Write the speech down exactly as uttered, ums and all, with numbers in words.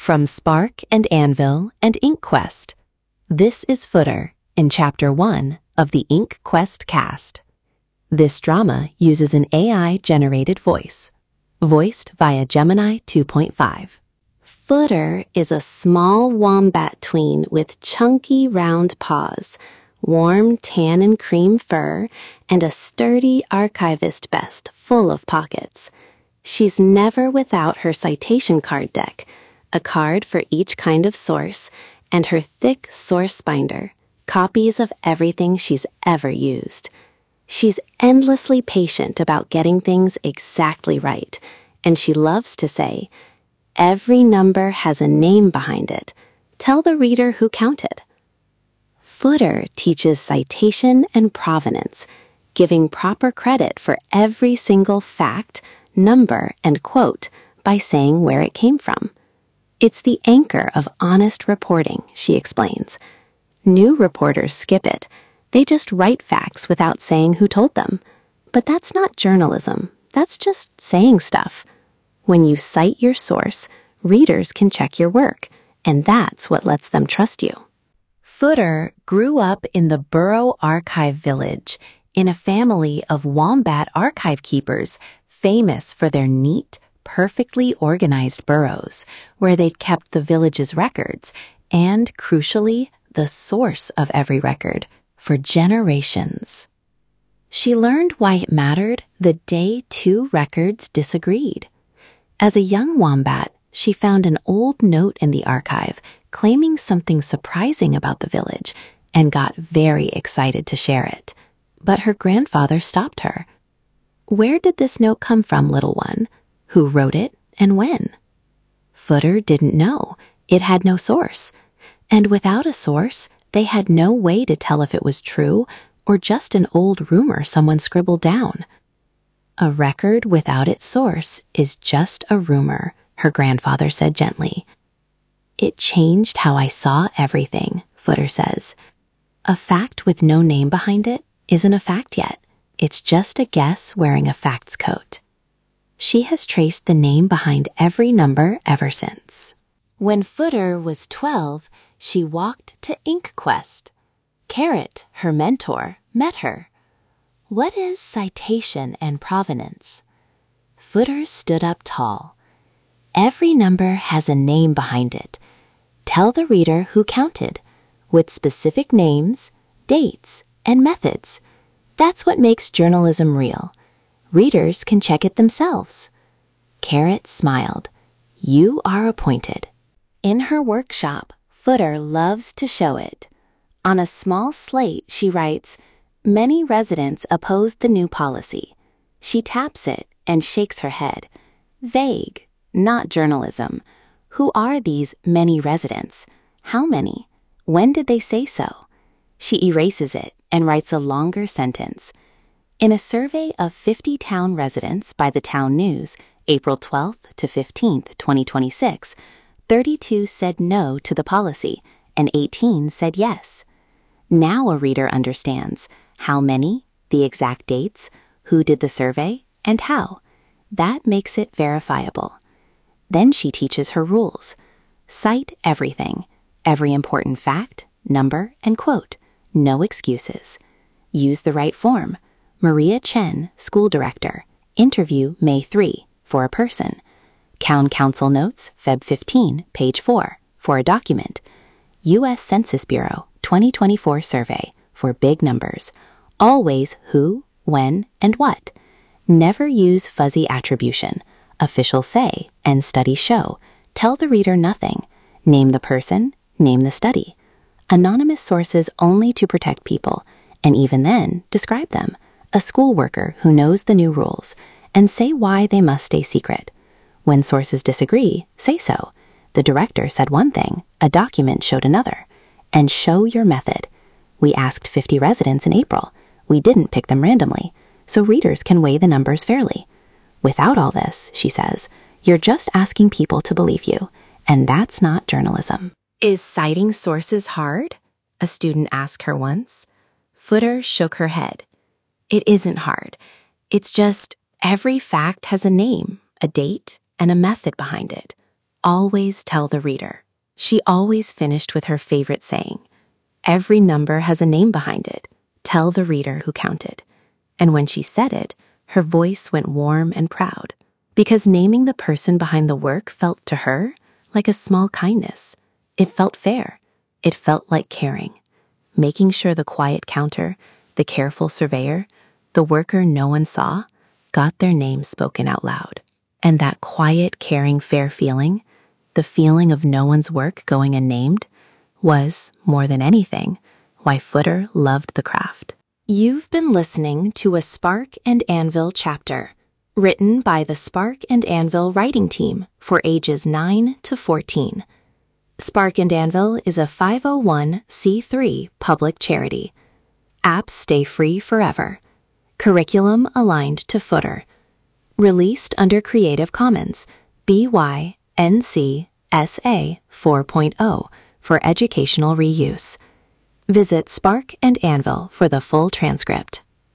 From Spark and Anvil and InkQuest, this is Footer in Chapter one of the InkQuest cast. This drama uses an A I-generated voice, voiced via Gemini two point five. Footer is a small wombat tween with chunky round paws, warm tan and cream fur, and a sturdy archivist vest full of pockets. She's never without her citation card deck, a card for each kind of source, and her thick source binder, copies of everything she's ever used. She's endlessly patient about getting things exactly right, and she loves to say, "Every number has a name behind it. Tell the reader who counted." Footer teaches citation and provenance, giving proper credit for every single fact, number, and quote by saying where it came from. It's the anchor of honest reporting, she explains. New reporters skip it. They just write facts without saying who told them. But that's not journalism. That's just saying stuff. When you cite your source, readers can check your work, and that's what lets them trust you. Footer grew up in the Burrow Archive Village in a family of wombat archive keepers famous for their neat, perfectly organized burrows, where they'd kept the village's records and, crucially, the source of every record for generations. She learned why it mattered the day two records disagreed. As a young wombat, she found an old note in the archive claiming something surprising about the village and got very excited to share it. But her grandfather stopped her. "Where did this note come from, little one? Who wrote it and when?" Footer didn't know. It had no source. And without a source, they had no way to tell if it was true or just an old rumor someone scribbled down. "A record without its source is just a rumor," her grandfather said gently. "It changed how I saw everything," Footer says. "A fact with no name behind it isn't a fact yet. It's just a guess wearing a fact's coat." She has traced the name behind every number ever since. When Footer was twelve, she walked to InkQuest. Carrot, her mentor, met her. "What is citation and provenance?" Footer stood up tall. "Every number has a name behind it. Tell the reader who counted, with specific names, dates, and methods. That's what makes journalism real. Readers can check it themselves." Carrot smiled. "You are appointed." In her workshop, Footer loves to show it. On a small slate, she writes, "Many residents oppose the new policy." She taps it and shakes her head. Vague, not journalism. Who are these many residents? How many? When did they say so? She erases it and writes a longer sentence. In a survey of fifty town residents by the Town News, April twelfth to fifteenth, twenty twenty-six, thirty-two said no to the policy and eighteen said yes. Now a reader understands how many, the exact dates, who did the survey, and how. That makes it verifiable. Then she teaches her rules. Cite everything, every important fact, number, and quote. No excuses. Use the right form. Maria Chen, school director. Interview May third, for a person. Town Council Notes, February fifteenth, page four, for a document. U S Census Bureau, twenty twenty-four survey, for big numbers. Always who, when, and what. Never use fuzzy attribution. Officials say, and studies show. Tell the reader nothing. Name the person, name the study. Anonymous sources only to protect people, and even then, describe them. A school worker who knows the new rules, and say why they must stay secret. When sources disagree, say so. The director said one thing, a document showed another. And show your method. We asked fifty residents in April. We didn't pick them randomly, so readers can weigh the numbers fairly. Without all this, she says, you're just asking people to believe you, and that's not journalism. "Is citing sources hard?" a student asked her once. Footer shook her head. "It isn't hard. It's just every fact has a name, a date, and a method behind it. always tell the reader. She always finished with her favorite saying, "Every number has a name behind it. Tell the reader who counted." And when she said it, her voice went warm and proud, because naming the person behind the work felt to her like a small kindness. It felt fair. It felt like caring, making sure the quiet counter, the careful surveyor, the worker no one saw, got their name spoken out loud. And that quiet, caring, fair feeling, the feeling of no one's work going unnamed, was, more than anything, why Footer loved the craft. You've been listening to a Spark and Anvil chapter, written by the Spark and Anvil writing team for ages nine to fourteen. Spark and Anvil is a five oh one c three public charity. Apps stay free forever. Curriculum aligned to Footer. Released under Creative Commons, B Y N C S A four point oh for educational reuse. Visit Spark and Anvil for the full transcript.